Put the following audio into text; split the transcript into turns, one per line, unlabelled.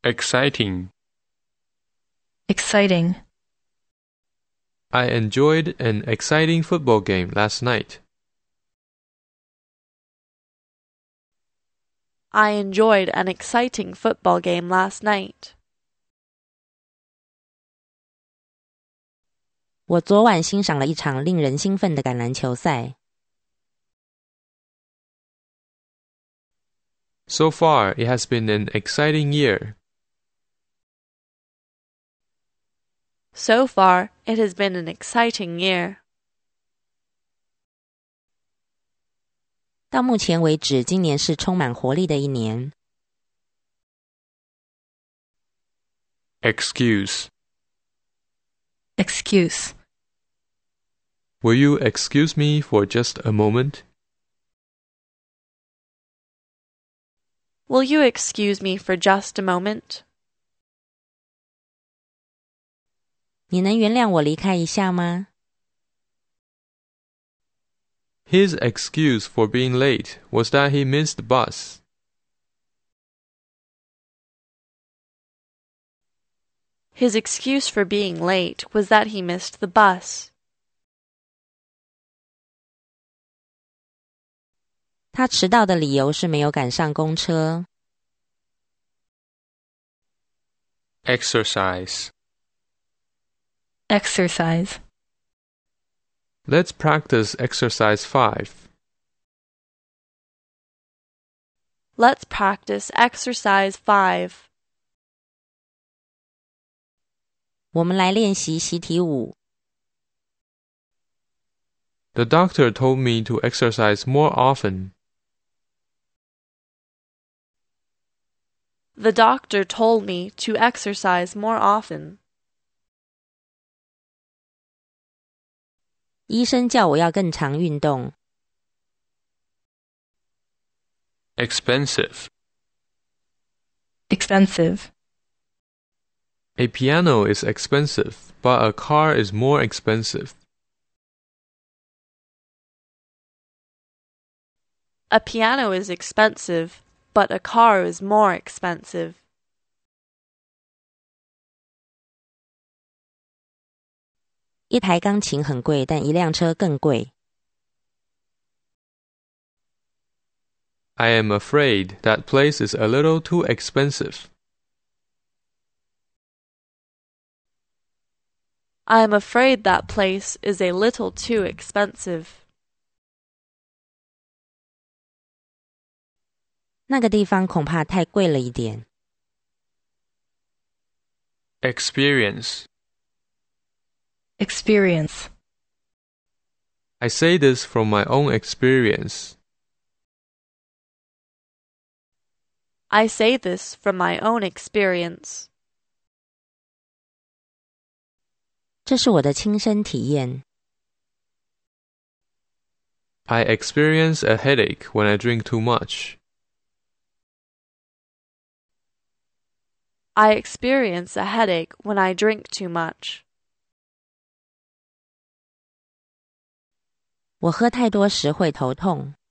Exciting.
Exciting.
I enjoyed an exciting football game last night.
I enjoyed an exciting football game last night.
我昨晚欣赏了一场令人兴奋的橄榄球赛。
So far, it has been an exciting year.
So far, it has been an exciting year.
到目前为止，今年是充满活力的一年。
Excuse.
Excuse.
Will you excuse me for just a moment?
Will you excuse me for just a moment?
你能原谅我离开一下吗？
His excuse for being late was that he missed the bus.
His excuse for being late was that he missed the bus.
他迟到的理由是没有赶上公车。
Exercise.
Exercise.
Let's practice exercise 5.
Let's practice exercise 5.
我们来练习习题5。
The doctor told me to exercise more often.
The doctor told me to exercise more often.
医生叫我要更常运动。
Expensive.
Expensive.
A piano is expensive, but a car is more expensive.
A piano is expensive, but a car is more expensive.
一台钢琴很贵，但一辆车更贵。
I am afraid that place is a little too expensive.
I am afraid that place is a little too expensive.
那个地方恐怕太贵了一点。
Experience.
Experience.
I say this from my own experience.
I say this from my own experience.
这是我的亲身体验。
I experience a headache when I drink too much.
I experience a headache when I drink too much.
我喝太多时会头痛。